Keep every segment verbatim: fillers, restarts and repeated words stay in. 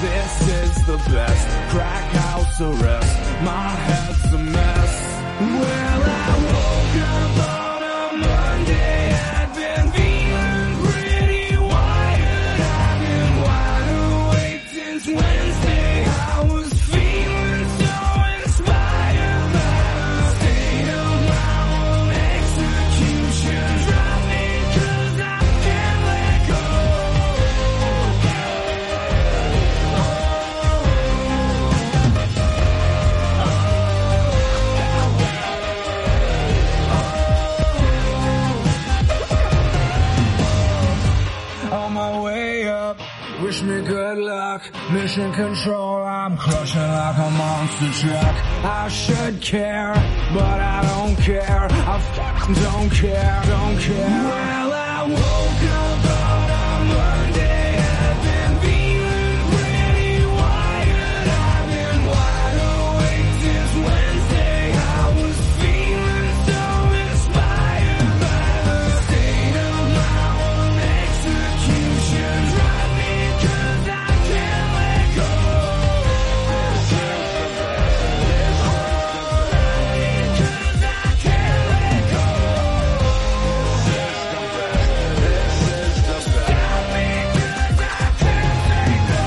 This is the best crack house arrest. My head's a mess. Well, I woke up on a Monday. I'd been feeling pretty wired. I've been wide awake since Wednesday. I was feeling so inspired by the state of my own execution. Drop me 'cause I can't let go. On my way up, wish me good luck. Mission control, I'm crushing like a monster truck. I should care, but I don't care. I f***ing don't care, don't care. Well, I woke up on a Monday. I've been feeling pretty wired. I've been wide awake since Wednesday. I was feeling so inspired by the state of my own execution. Drive me 'cause I can't let go. This is the best. This is the best. 'Cause I can't let go. This is the best. This is the best. Stop me 'cause I can't let go.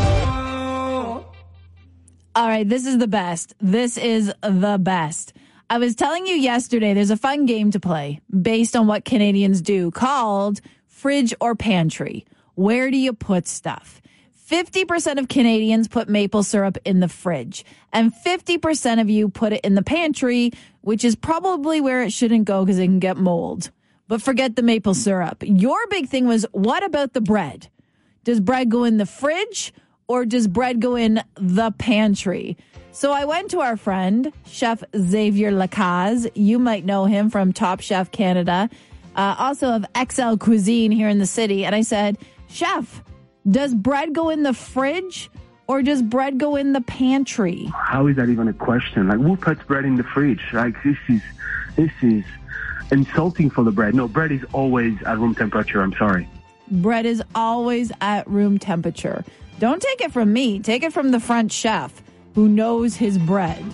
All right, this is the best. This is the best. I was telling you yesterday there's a fun game to play based on what Canadians do called Fridge or Pantry. Where do you put stuff? fifty percent of Canadians put maple syrup in the fridge, and fifty percent of you put it in the pantry, which is probably where it shouldn't go because it can get mold. But forget the maple syrup. Your big thing was, what about the bread? Does bread go in the fridge or does bread go in the pantry? So I went to our friend, Chef Xavier Lacaze. You might know him from Top Chef Canada, uh, also of X L Cuisine here in the city. And I said, Chef, does bread go in the fridge or does bread go in the pantry? How is that even a question? Like, who puts bread in the fridge? Like, this is, this is insulting for the bread. No, bread is always at room temperature. I'm sorry. Bread is always at room temperature. Don't take it from me. Take it from the French chef who knows his bread.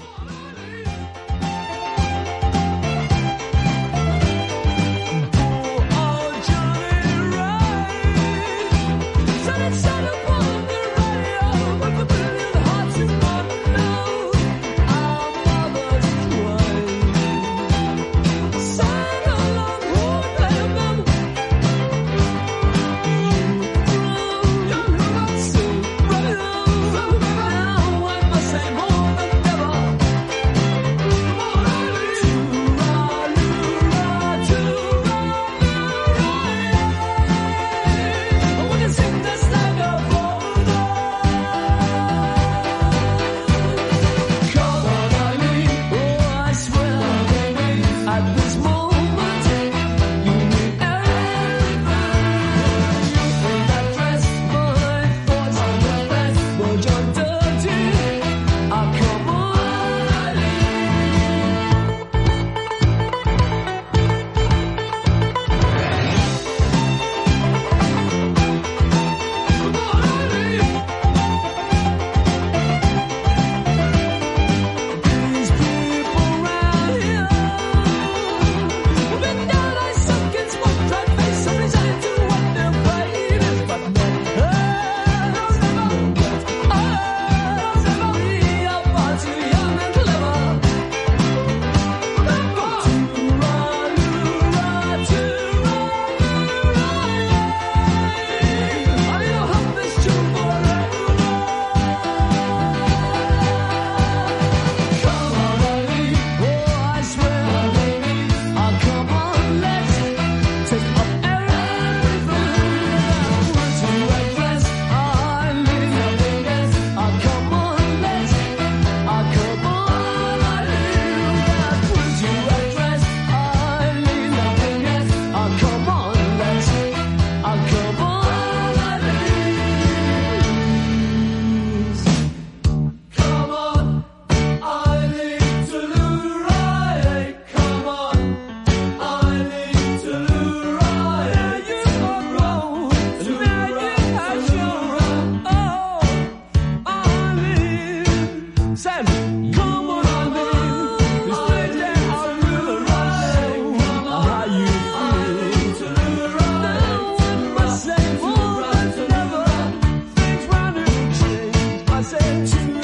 Said, come on, I'm in. This place that I really love. How you feel? Now when I say more than ever, things round and change. I said, to the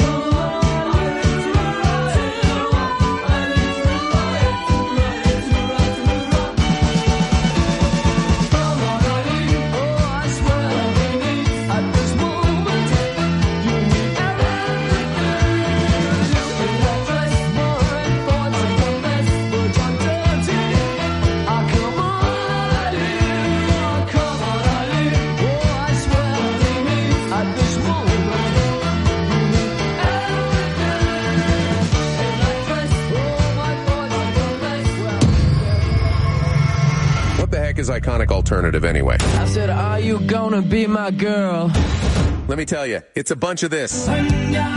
Is iconic alternative anyway. I said, are you gonna be my girl? Let me tell you, it's a bunch of this. And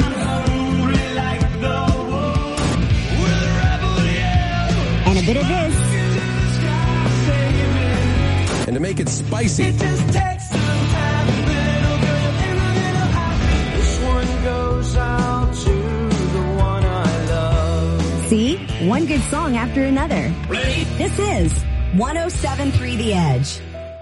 a bit of this. And to make it spicy, this one goes out to the one I love. See? One good song after another. Ready? This is one oh seven point three The Edge.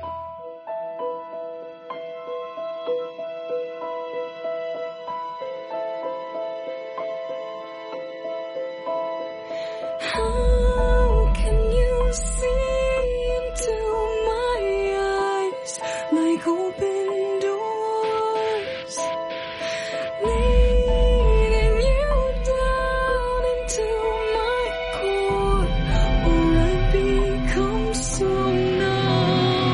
How can you see into my eyes like open doors, leading you down into my core, or I become so numb?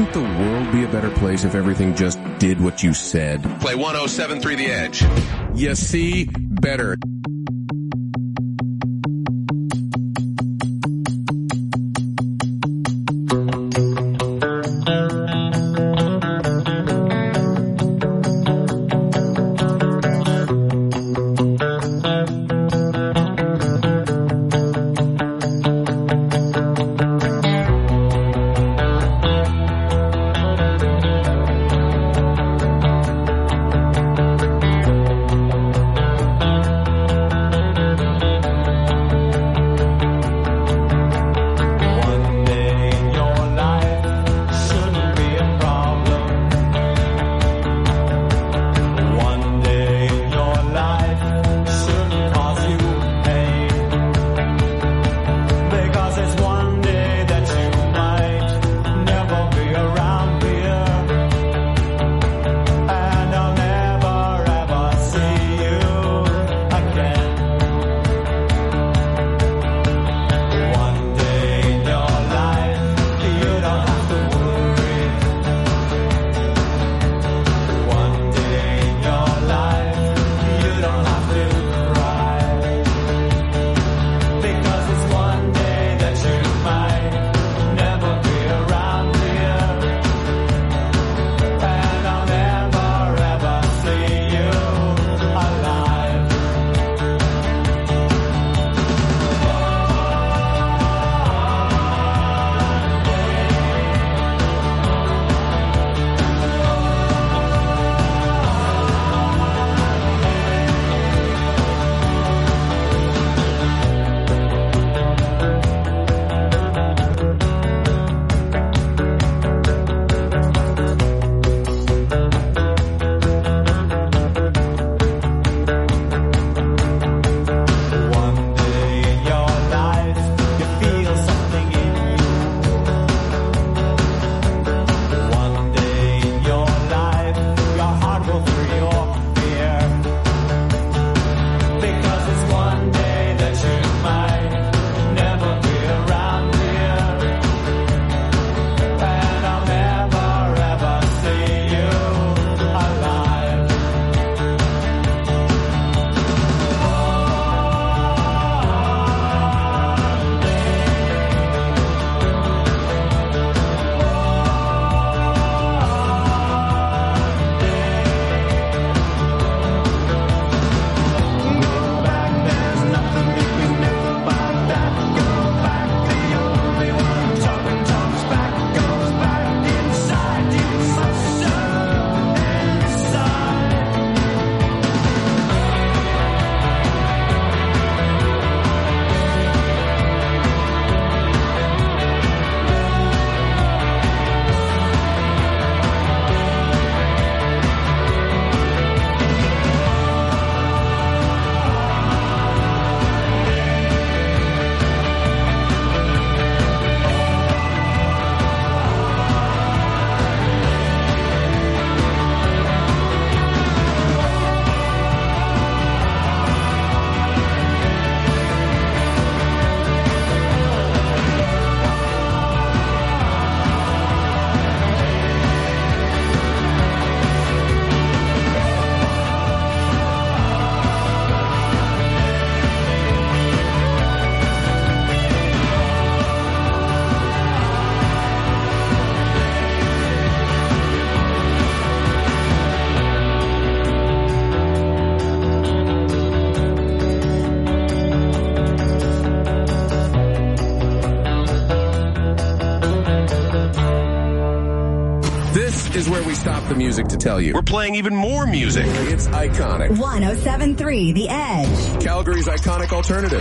Wouldn't the world be a better place if everything just did what you said? Play one oh seven point three The Edge. You see, better. is where we stop the music to tell you. We're playing even more music. It's iconic. one oh seven point three The Edge. Calgary's iconic alternative.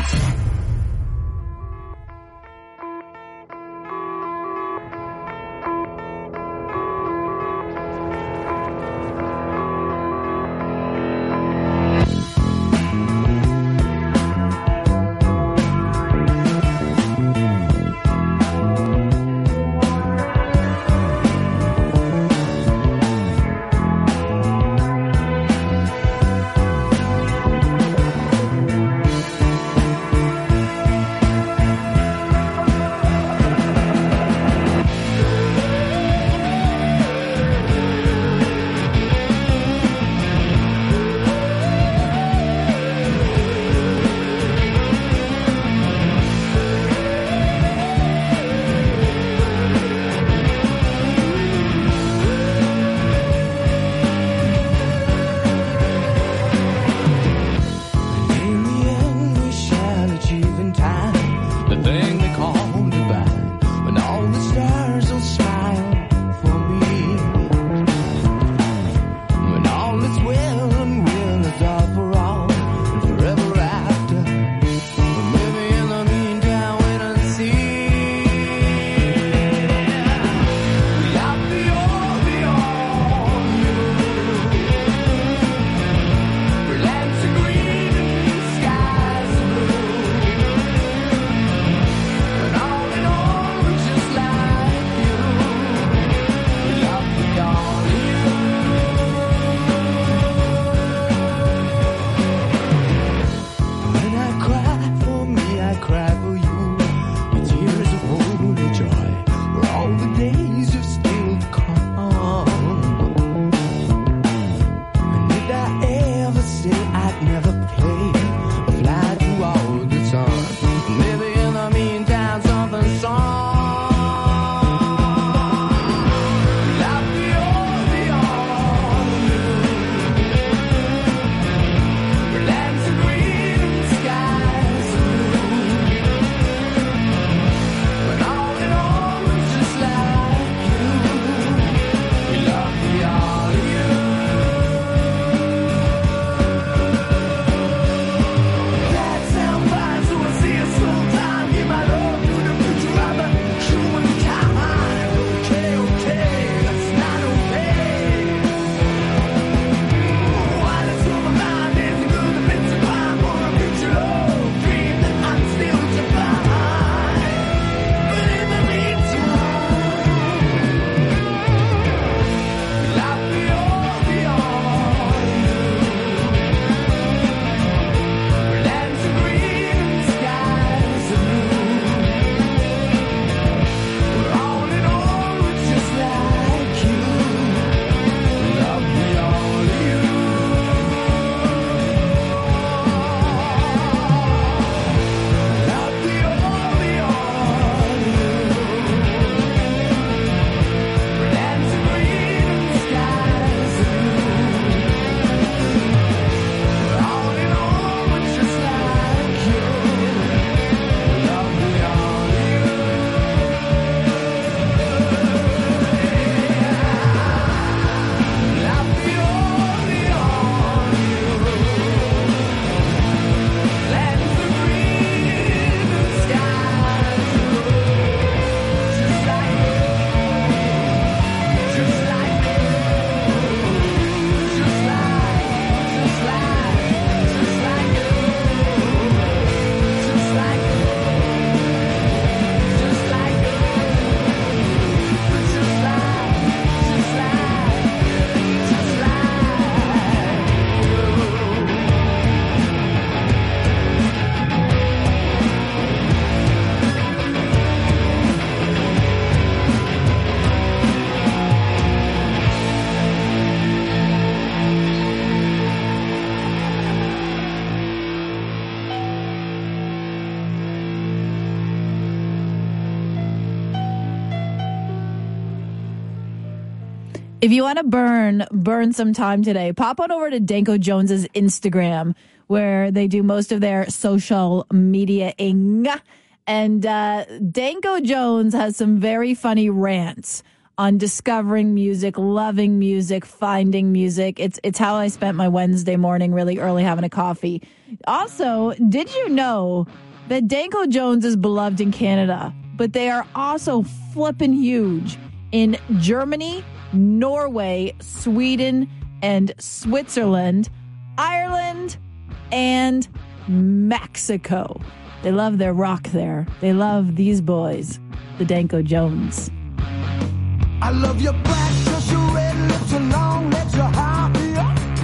If you want to burn, burn some time today, pop on over to Danko Jones's Instagram, where they do most of their social media-ing. And uh, Danko Jones has some very funny rants on discovering music, loving music, finding music. It's it's how I spent my Wednesday morning really early having a coffee. Also, did you know that Danko Jones is beloved in Canada, but they are also flipping huge in Germany, Norway, Sweden, and Switzerland, Ireland, and Mexico. They love their rock there. They love these boys, the Danko Jones. I love your black dress, your red lips, and long legs, your high heel.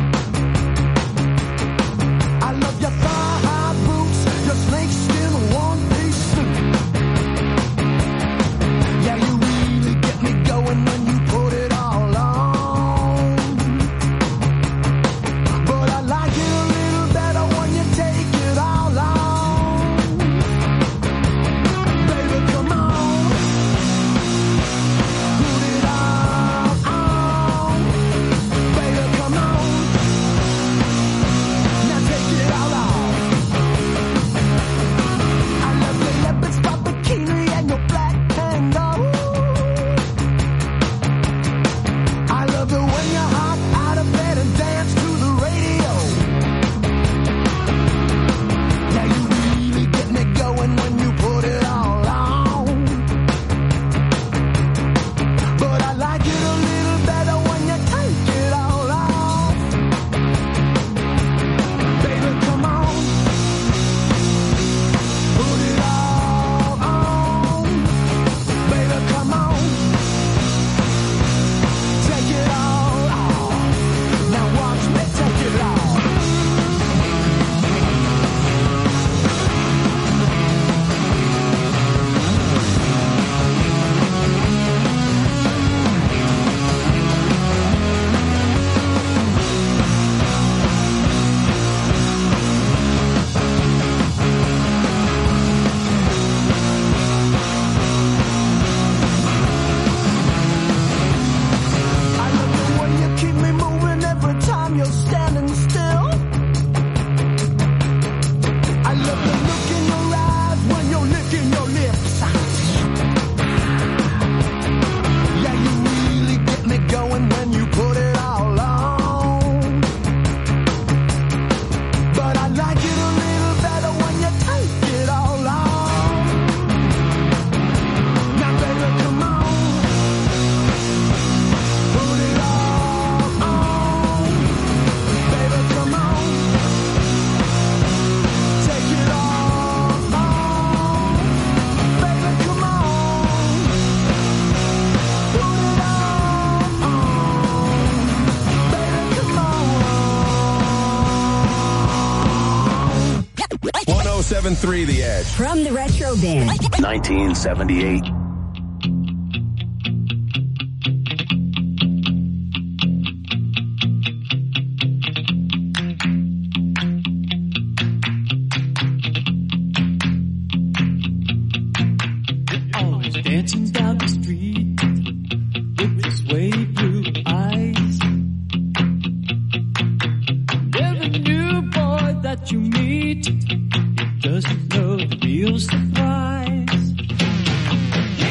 I love your thigh-high boots, your snakeskin one-piece suit. Yeah, you really get me going when you put it all on. But I like it a little better when you take it all on. Baby, come on. Put it all on. Baby, come on. Now take it all off. I love your leopard spot bikini and your black panda. I love it when you hop out of bed and dance to the radio. Yeah, you really get me going when you put it all on. But I like it a little better when you take it all off. Baby, come on. Put it all on. Baby, come on. Take it all off. Now watch me take it off. I love the way you keep me moving every time you're standing still. I love the look in your eyes when you're licking your lips. Yeah, you really get me going when you put it all on. But I like it a little better when you take it all off. Now, baby, come on. Put it all on. Baby, come on. Take it all on. Baby, come on. Put it all on. Baby, come on. one oh seven point three The Edge. From the Retro Bin. nineteen seventy-eight. Always dancing down the street with his wavy blue eyes. Every new boy that you meet doesn't know the real surprise.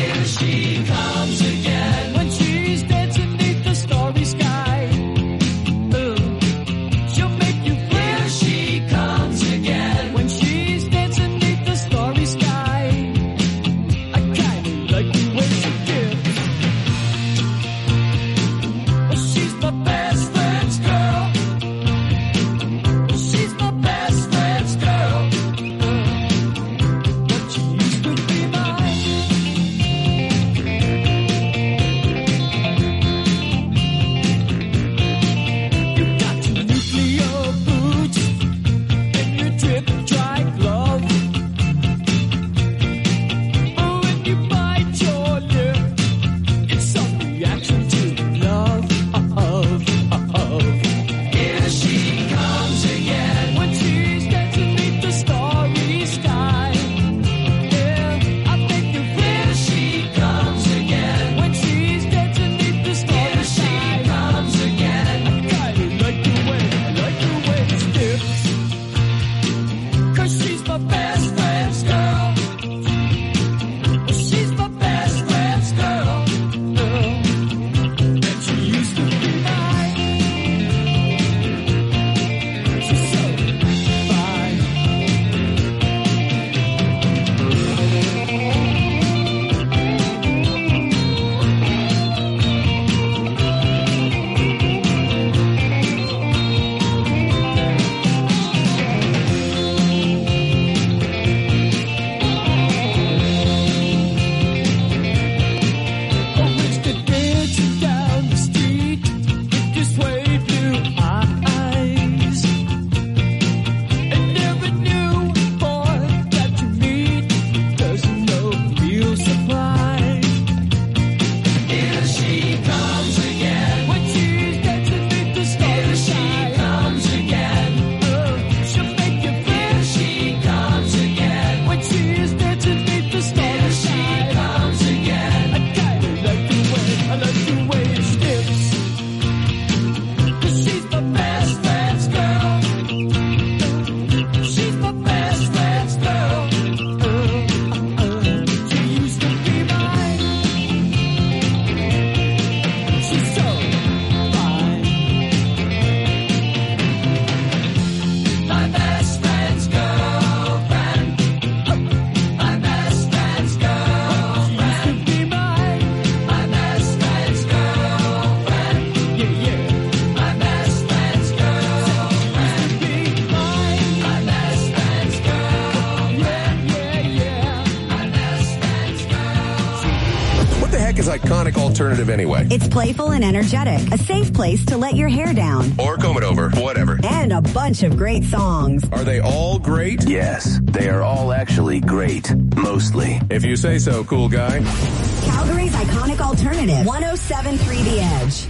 alternative anyway? It's playful and energetic. A safe place to let your hair down. Or comb it over, whatever. And a bunch of great songs. Are they all great? Yes, they are all actually great. Mostly. If you say so, cool guy. Calgary's iconic alternative. one oh seven point three The Edge.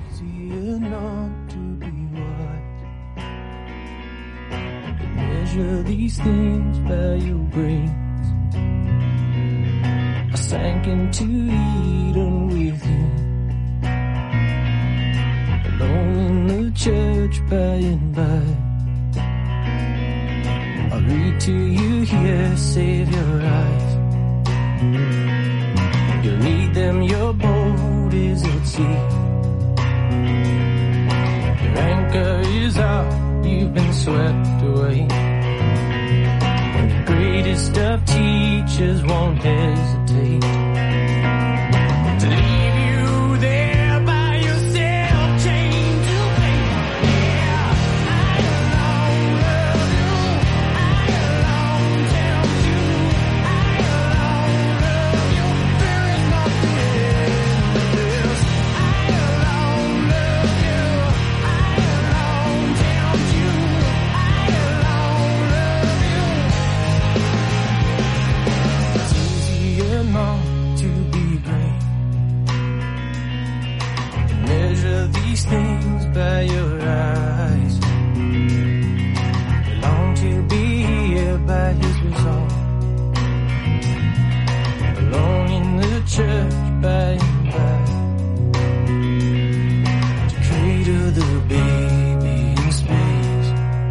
Measure these things by your grace. I sank into Eden with you, alone in the church by and by. I'll read to you here, save your eyes. You'll need them, your boat is at sea. Your anchor is out, you've been swept away. The greatest of teachers won't hesitate to leave you there by yourself, chained to paper. Yeah, I alone love you. I alone tempt you. I alone love you. There is nothing in this. I alone love you. I alone tempt you. I alone love you. It's easier not to be great. Measure these things by your eyes. We long to be here by his resolve. Alone in the church by and by. To cradle the baby in space.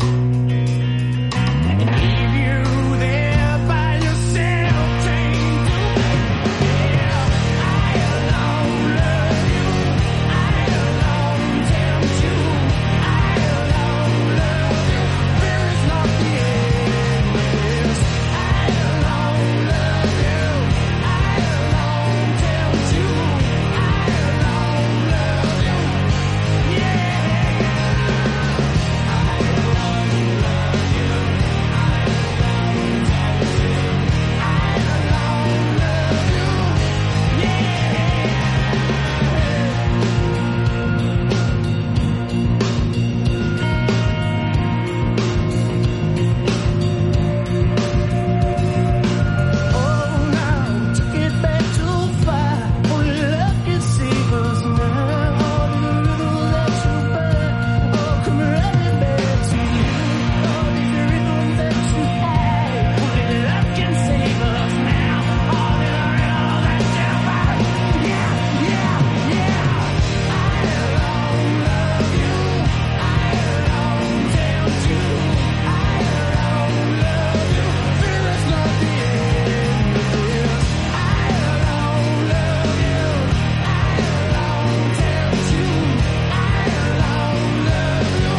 And leave you there by yourself, chained to paper. Yeah, I alone love you. I alone tempt you. I alone love you. There is not the end of this. I alone love you. I alone tempt you. I alone love you. Yeah. Oh, now take it back too far. Only love can save us now. All the little that you burn, oh, come running back to you. All these rhythms that you had, only love can save us now. All the little that you burn, yeah, yeah, yeah. I alone love you. I alone tempt you. I alone love you. There is not the end of this. I alone love you. I alone tempt you. I alone love you.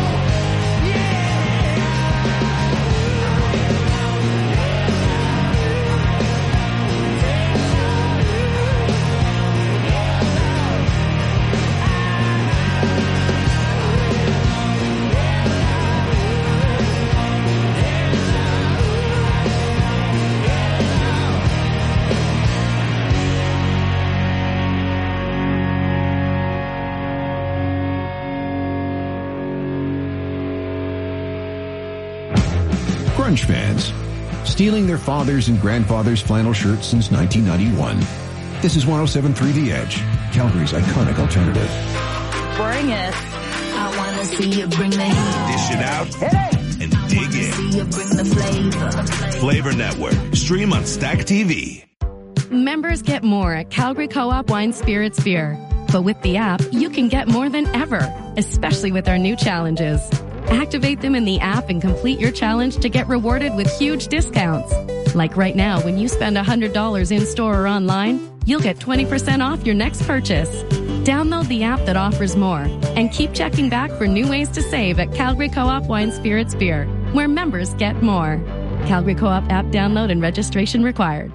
Grunge fans, stealing their fathers' and grandfathers' flannel shirts since nineteen ninety-one. This is one oh seven point three The Edge, Calgary's iconic alternative. Bring it. I wanna see you bring the heat. Dish it out and dig in. See you bring the flavor. Flavor Network. Stream on Stack T V. Members get more at Calgary Co-op Wine Spirits Beer. But with the app, you can get more than ever, especially with our new challenges. Activate them in the app and complete your challenge to get rewarded with huge discounts. Like right now, when you spend one hundred dollars in-store or online, you'll get twenty percent off your next purchase. Download the app that offers more and keep checking back for new ways to save at Calgary Co-op Wine Spirits Beer, where members get more. Calgary Co-op app download and registration required.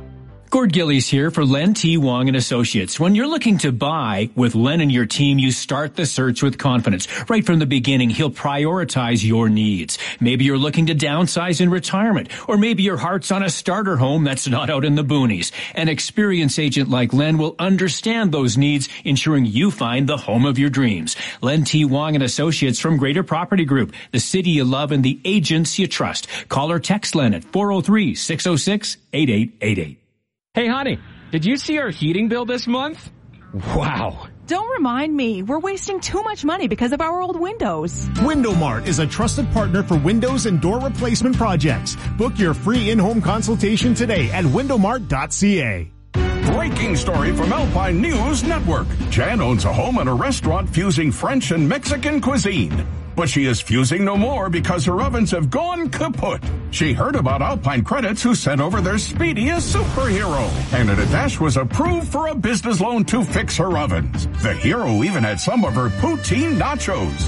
Gord Gillies here for Len T. Wong and Associates. When you're looking to buy with Len and your team, you start the search with confidence. Right from the beginning, he'll prioritize your needs. Maybe you're looking to downsize in retirement, or maybe your heart's on a starter home that's not out in the boonies. An experienced agent like Len will understand those needs, ensuring you find the home of your dreams. Len T. Wong and Associates from Greater Property Group, the city you love and the agents you trust. Call or text Len at four oh three, six oh six, eight eight eight eight. Hey, honey, did you see our heating bill this month? Wow. Don't remind me. We're wasting too much money because of our old windows. WindowMart is a trusted partner for windows and door replacement projects. Book your free in-home consultation today at window mart dot c a. Breaking story from Alpine News Network. Jan owns a home and a restaurant fusing French and Mexican cuisine. But she is fusing no more because her ovens have gone kaput. She heard about Alpine Credits, who sent over their speediest superhero. Canada Dash was approved for a business loan to fix her ovens. The hero even had some of her poutine nachos.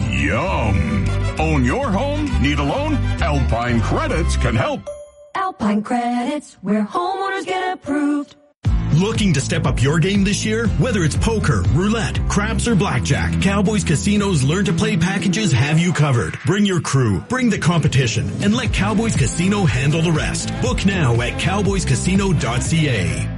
Yum! Own your home? Need a loan? Alpine Credits can help. Alpine Credits, where homeowners get approved. Looking to step up your game this year? Whether it's poker, roulette, craps, or blackjack, Cowboys Casino's Learn to Play packages have you covered. Bring your crew, bring the competition, and let Cowboys Casino handle the rest. Book now at cowboys casino dot c a.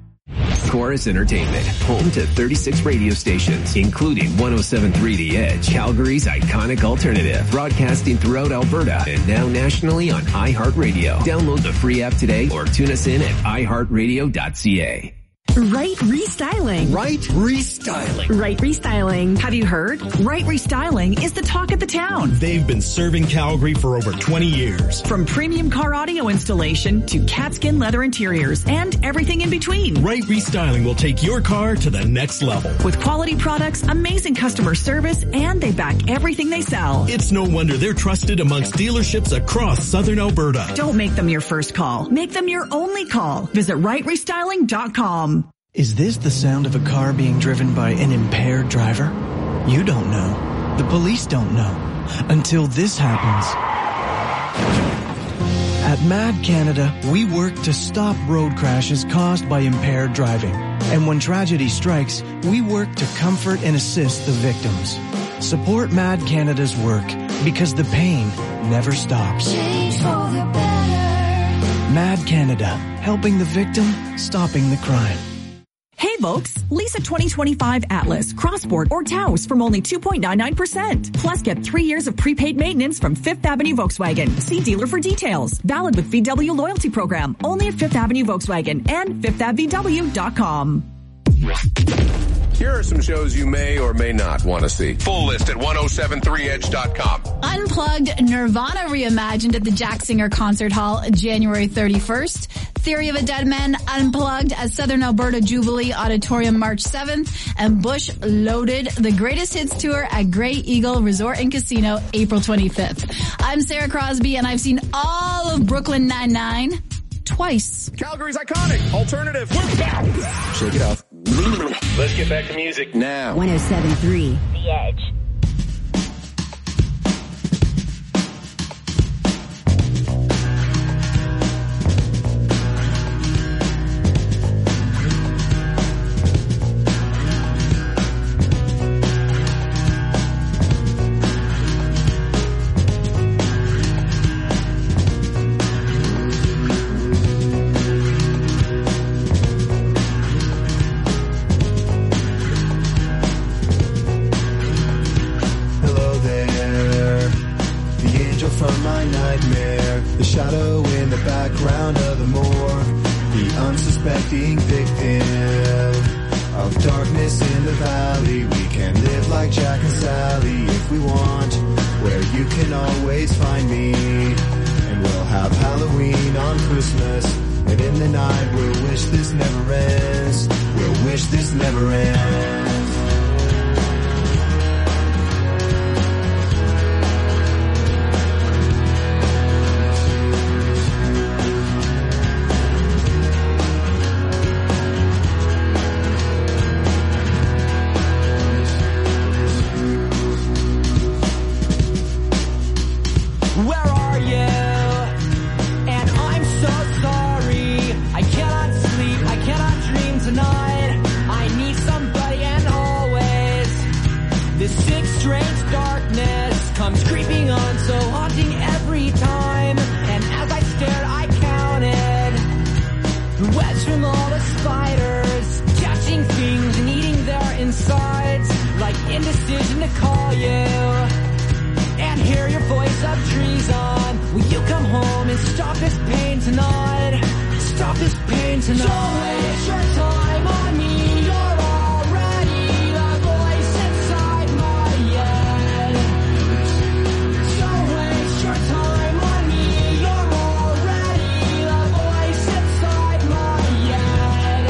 Chorus Entertainment, home to thirty-six radio stations, including one oh seven point three The Edge, Calgary's iconic alternative, broadcasting throughout Alberta and now nationally on iHeartRadio. Download the free app today or tune us in at i heart radio dot c a. Right Restyling. Right Restyling. Right Restyling. Have you heard? Right Restyling is the talk of the town. They've been serving Calgary for over twenty years. From premium car audio installation to catskin leather interiors and everything in between. Right Restyling will take your car to the next level. With quality products, amazing customer service, and they back everything they sell. It's no wonder they're trusted amongst dealerships across southern Alberta. Don't make them your first call. Make them your only call. Visit right restyling dot com. Is this the sound of a car being driven by an impaired driver? You don't know. The police don't know. Until this happens. At Mad Canada, we work to stop road crashes caused by impaired driving. And when tragedy strikes, we work to comfort and assist the victims. Support Mad Canada's work because the pain never stops. Change for the better. Mad Canada, helping the victim, stopping the crime. Hey folks, lease a twenty twenty-five Atlas, Crossport, or Taos from only two point nine nine percent. Plus get three years of prepaid maintenance from Fifth Avenue Volkswagen. See dealer for details. Valid with V W loyalty program. Only at Fifth Avenue Volkswagen and fifth ave v w dot com. Here are some shows you may or may not want to see. Full list at ten seventy-three edge dot com. Unplugged, Nirvana reimagined at the Jack Singer Concert Hall January thirty-first. Theory of a Dead Man Unplugged at Southern Alberta Jubilee Auditorium March seventh. And Bush Loaded, the Greatest Hits Tour at Grey Eagle Resort and Casino April twenty-fifth. I'm Sarah Crosby and I've seen all of Brooklyn Nine-Nine twice. Calgary's iconic alternative. We're back. Shake it off. Let's get back to music now. one oh seven point three The Edge. Where are you? And I'm so sorry. I cannot sleep. trees on. Will you come home and stop this pain tonight? Stop this pain tonight. Don't waste your time on me. You're already the voice inside my head. Don't waste your time on me. You're already the voice inside my head.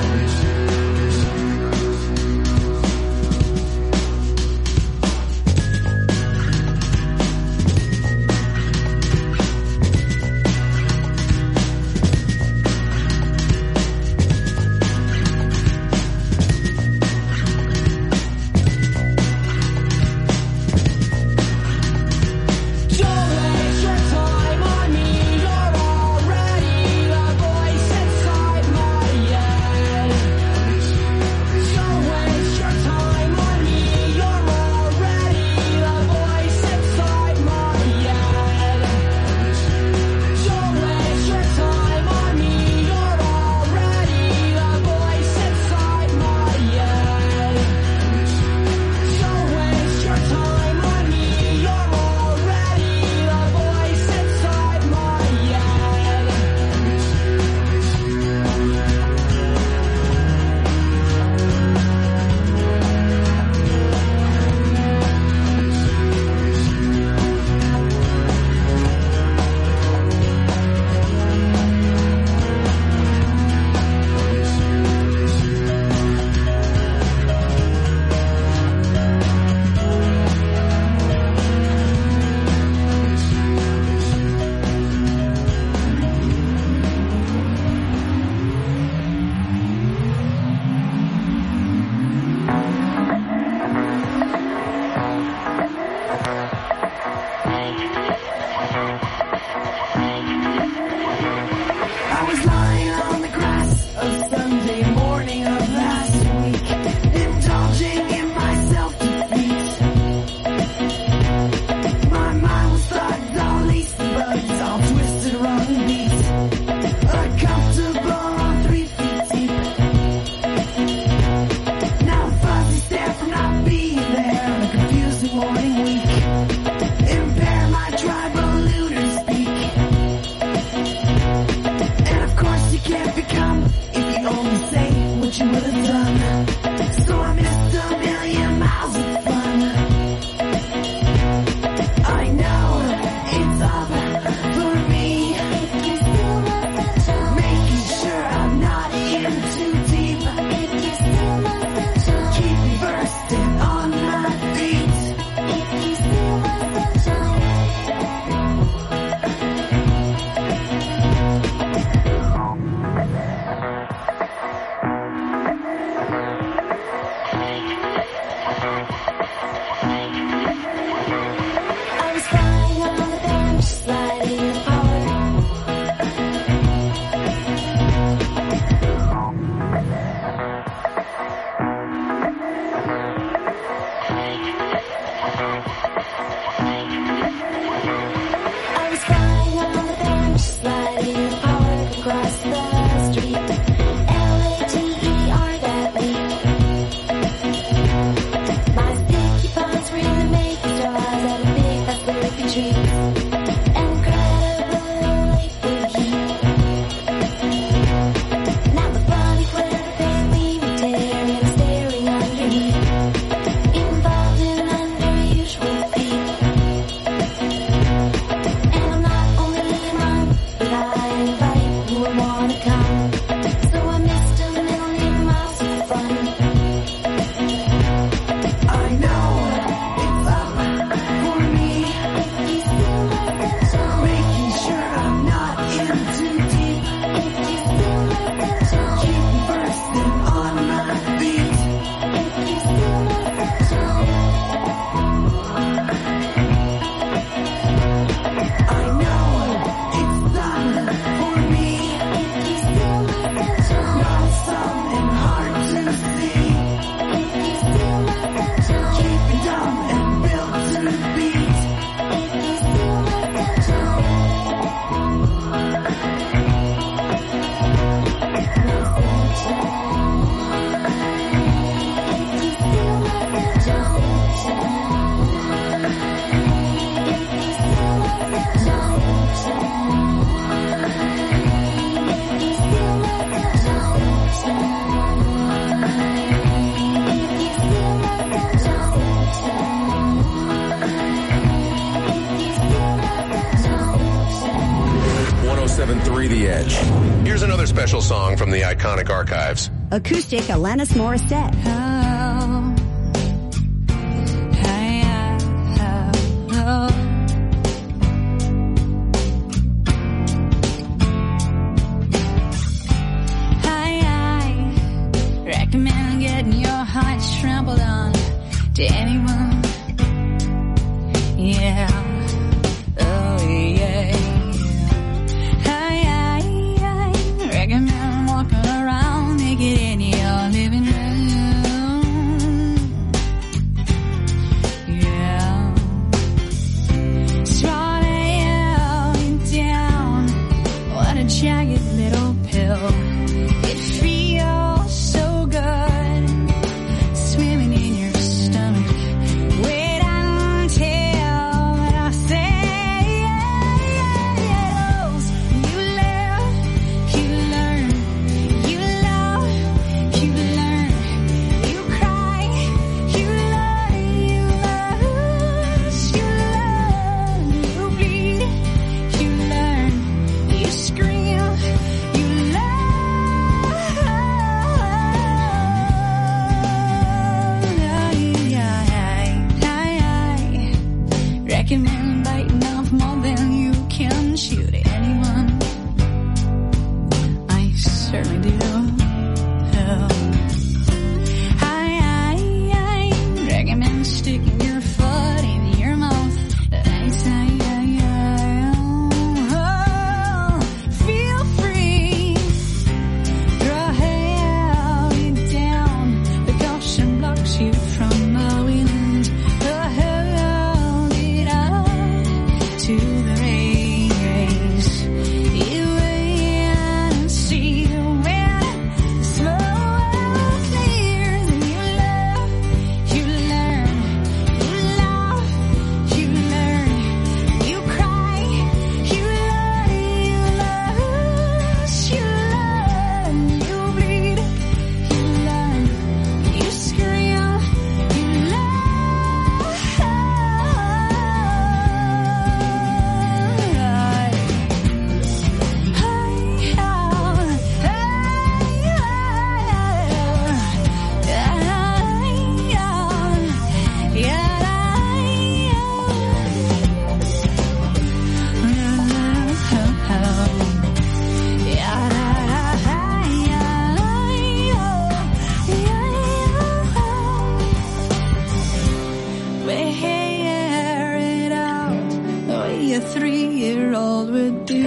Don't waste your time on me. You're already the voice inside my head. Don't waste your time on me. You're already the voice inside my head. Don't waste your time on me. You're already the voice inside my head. Don't waste your time on me. You're already the voice inside my head. I was lying on the grass a Sunday morning of last week, indulging in my self-defeat. My mind was thugged, all lace and bugs, all twisted, wrong beats. Uncomfortable on three feet deep. Now fuzzy stare from not being there on a confusing morning week. Impair my tribal looter speak. And of course you can't become if you seven three The Edge. Here's another special song from the iconic archives. Acoustic Alanis Morissette. Oh, hey, oh, oh. Recommend getting your heart trampled on to anyone. Yeah. Oh, yeah. I, I, I recommend walking around naked in your living room. Yeah. Swallow you down. What a jagged little pill. It feels so good, swimming in your stomach. Wait until I say yes. You live, you learn, you love, you learn, you cry, you learn, you lose, you learn, you bleed, you learn, you scream, you recommend biting off more than you can chew to anyone. I certainly do. Oh. I, I, I recommend sticking your foot in your mouth. I say, I, I, oh, feel free. Throw hell down. The caution blocks you from the wind. To the rays, you wait and see when the smoke clears, and you love, you learn, you love, you learn, you cry, you learn, you lose, you learn, you bleed, you learn, you scream, you love. Wear it out the way a three-year-old would do.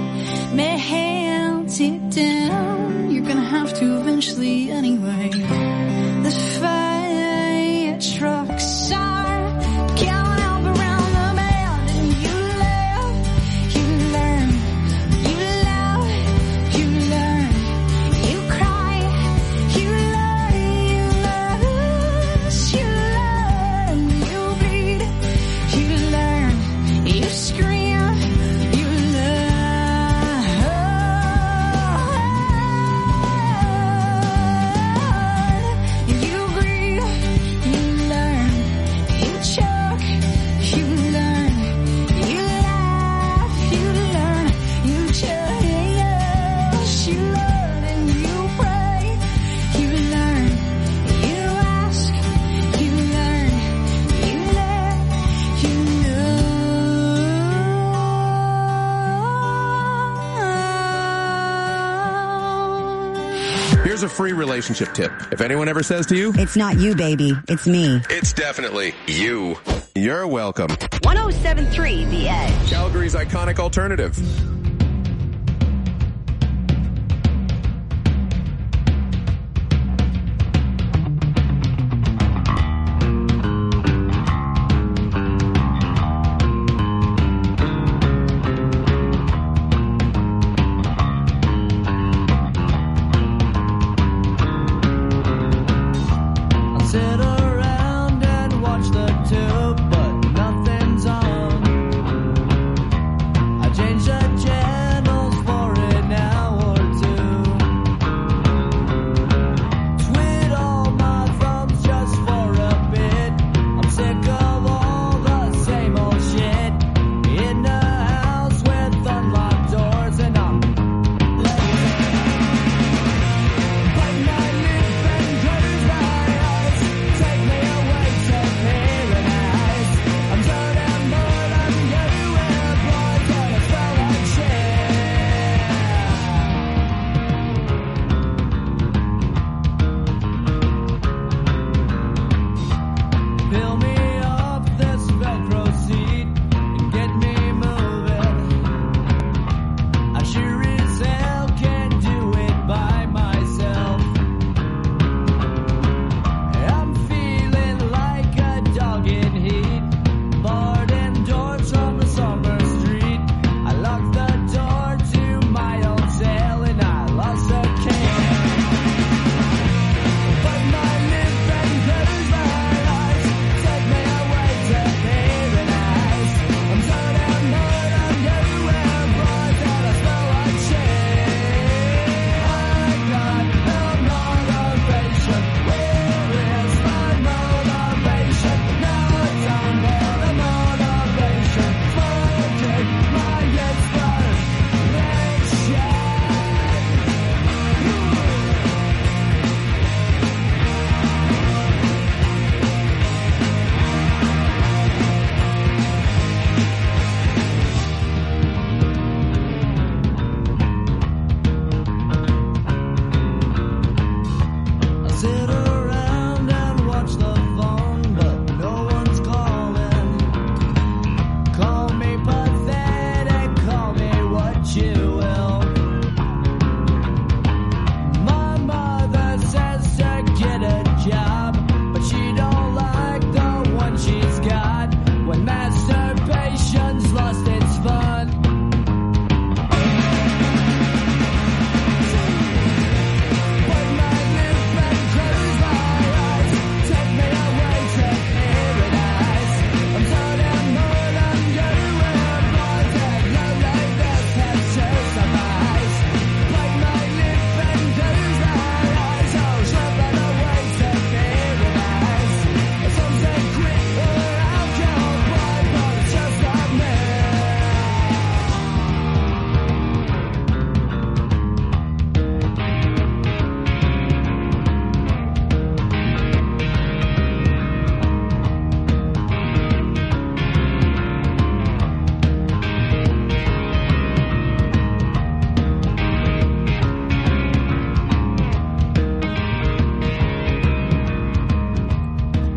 Melt it down. You're gonna have to eventually anyway. The fire trucks are coming up around the bend, and you live, you learn, you love, you learn, you cry, you learn, you lose, you learn, you bleed, you learn, you scream, you learn, you grieve, you learn, you choke, you learn, you laugh, you learn, you cherish, you learn, and you pray, you learn, you ask, you learn, you let, you know. Here's a free relationship tip. If anyone ever says to you, It's not you, baby. It's me. it's definitely you. You're welcome. one oh seven point three The Edge. Calgary's iconic alternative. Sit around and watch the tube, but nothing's on. I changed the channel.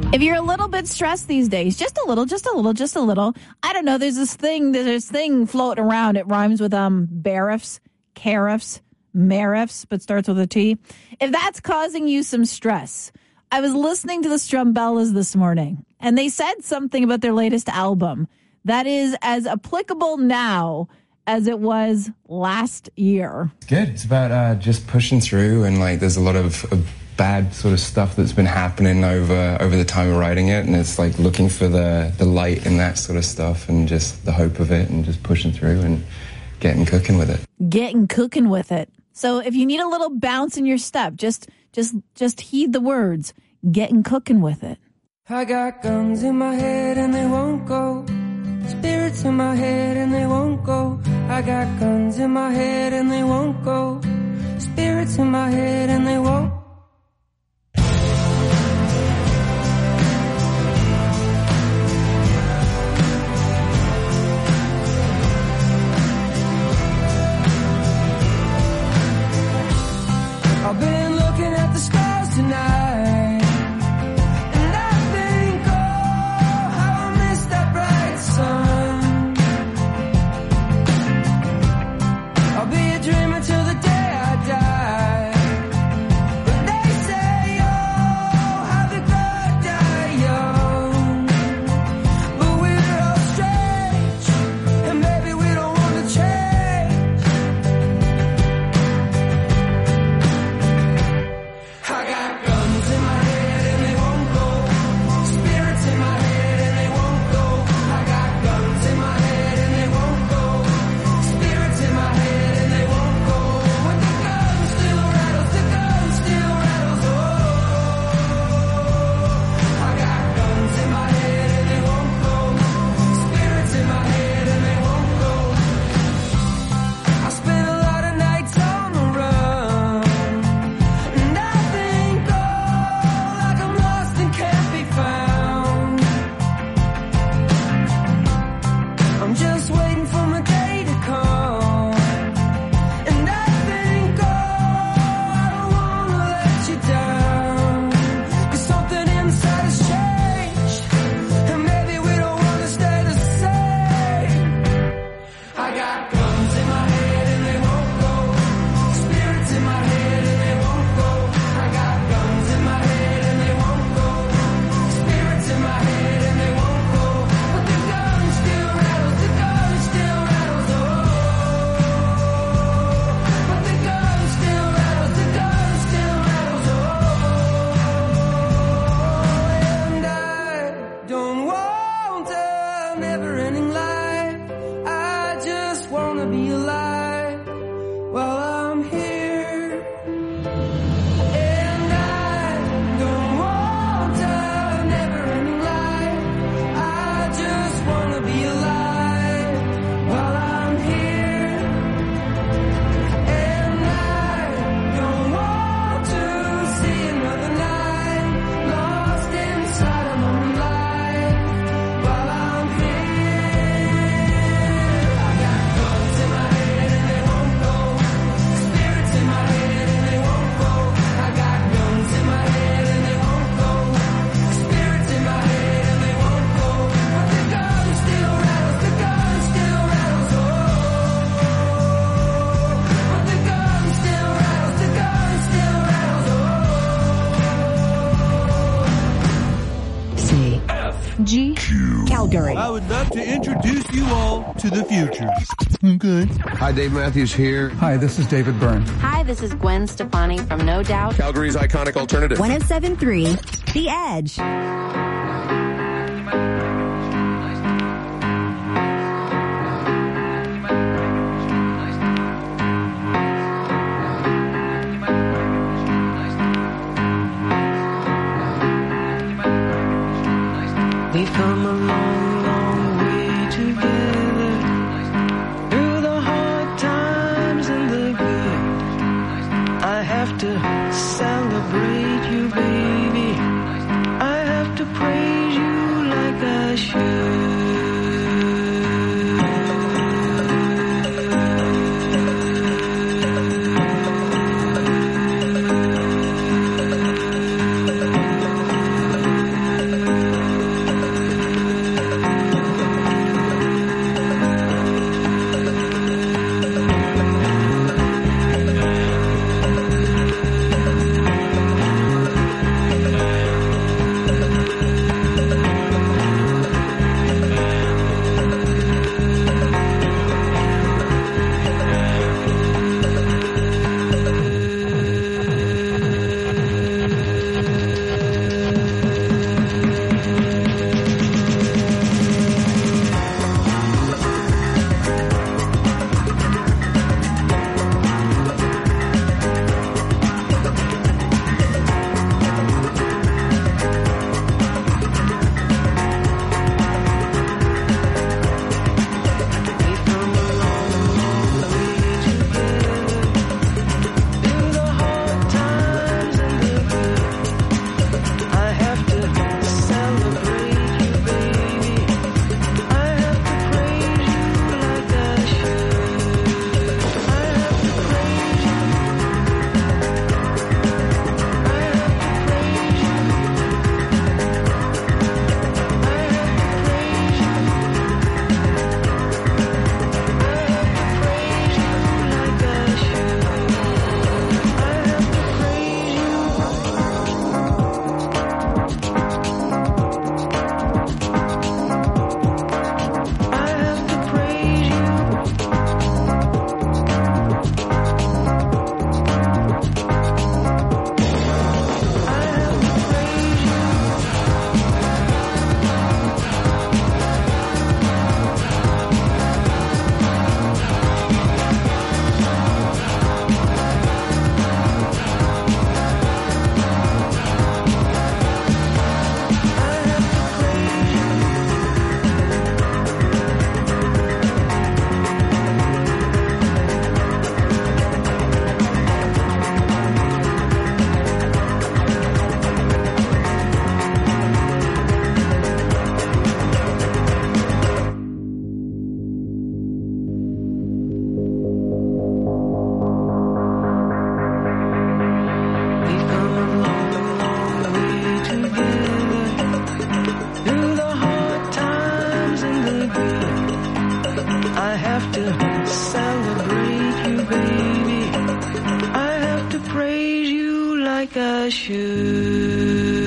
If you're a little bit stressed these days, just a little, just a little, just a little, I don't know, there's this thing, there's this thing floating around. It rhymes with um barifs, carifs, marifs, but starts with a T. If that's causing you some stress, I was listening to the Strumbellas this morning, and they said something about their latest album that is as applicable now as it was last year. It's good. It's about uh, just pushing through, and like there's a lot of, of bad sort of stuff that's been happening over over the time of writing it, and it's like looking for the the light in that sort of stuff and just the hope of it and just pushing through and getting cooking with it. Getting cooking with it. So if you need a little bounce in your step, just just just heed the words. Getting cooking with it. I got guns in my head and they won't go. Spirits in my head and they won't go. I got guns in my head and they won't go. Spirits in my head and they won't. I've been looking at the stars tonight, and I think, oh, how I miss that bright sun. I'll be a dreamer till the day I die, but they say, oh, how the good die young. But we're all strange, and maybe we don't want to change. I got guns in my head and they won't go. Spirits in my head and they won't go. I got guns in my head and they won't go. Spirits in my head and they won't go. When the gun still rattles, the gun still rattles. Oh, I got guns in my head and they won't go. Spirits in my head and they won't go. I spent a lot of nights on the run, and I think, oh, like I'm lost and can't be found. I'm just waiting for my day to come, and I think, oh, I don't wanna let you down, 'cause something inside has changed, and maybe we don't wanna stay the same. I got guns in my head and they won't go. Spirits in my head and they won't go. I got guns in my head and they won't go. Spirits in my head and they won't go. But the gun still rattles, the gun still rattles. Oh, but the gun still rattles, the gun still rattles. Oh, and I don't want a never-ending life. I just wanna be alive while I'm here. And I don't want a never-ending life. I just wanna be alive while I'm here. And I don't want to see another night lost inside a lonely life while I'm here. I got guns in my head and they won't go. Spirits in my head and they won't go. I got guns in my head and they won't go. Spirits in my head and they won't go. But the gun still rattles, the gun still rattles. Oh, but the gun still rattles, the gun still rattles. C. F. G. Calgary. I would love to introduce you all to the future. Okay. Hi, Dave Matthews here. Hi, this is David Byrne. Hi, this is Gwen Stefani from No Doubt. Calgary's iconic alternative. one oh seven point three The Edge. We've come a long, long way together, through the hard times and the good. I have to celebrate you, baby. I have to have to celebrate you, baby. I have to praise you like I should.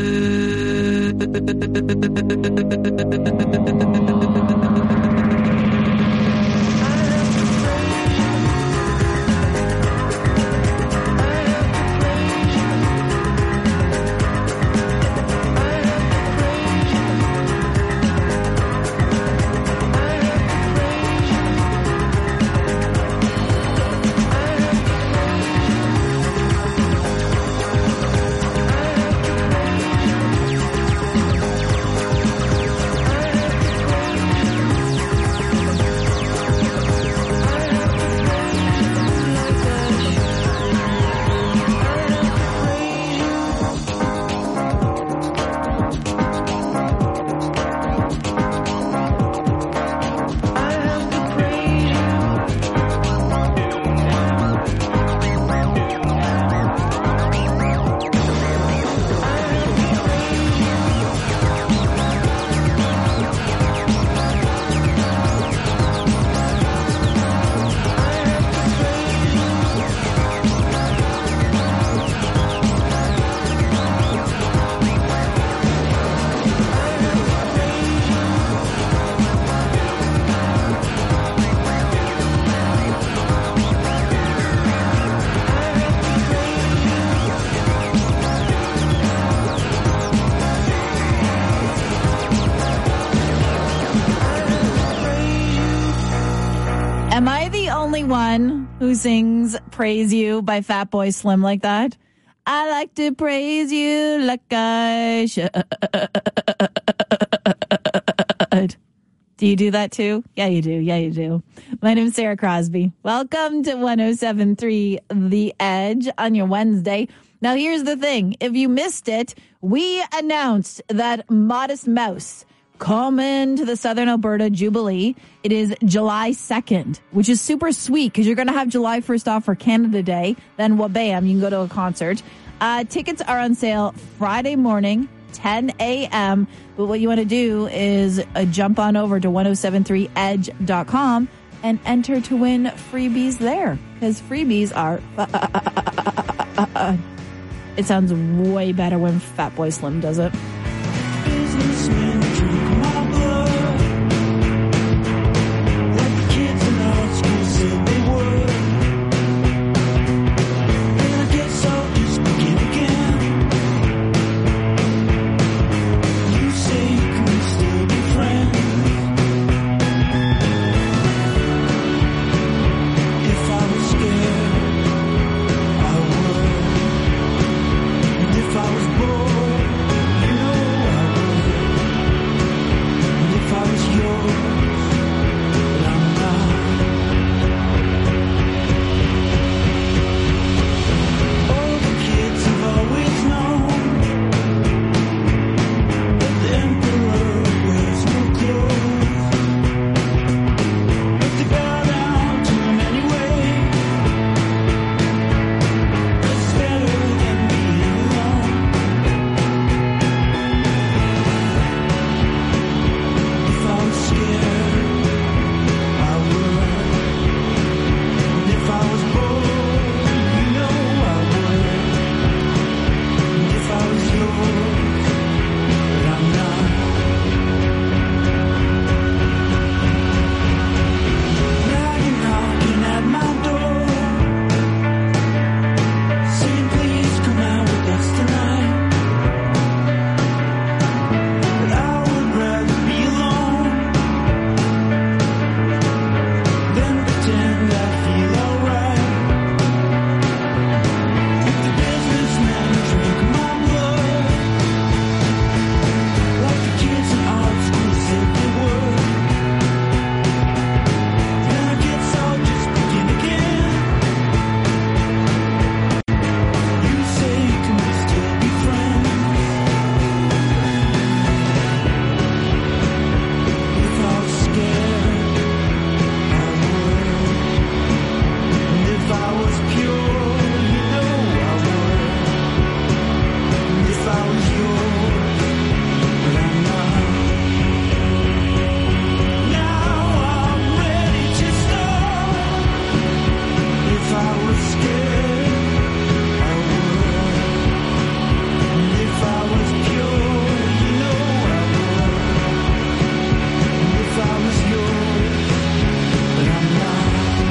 Am I the only one who sings Praise You by Fatboy Slim like that? I like to praise you like I should. Do you do that too? Yeah, you do. Yeah, you do. My name's Sarah Crosby. Welcome to one oh seven point three The Edge on your Wednesday. Now, here's the thing. If you missed it, we announced that Modest Mouse coming to the Southern Alberta Jubilee. It is July second, which is super sweet because you're going to have July first off for Canada Day. Then, well, bam, you can go to a concert. Uh, tickets are on sale Friday morning, ten a.m. But what you want to do is uh, jump on over to ten seventy-three edge dot com and enter to win freebies there, because freebies are... Uh, uh, uh, uh, uh, uh. It sounds way better when Fatboy Slim does it.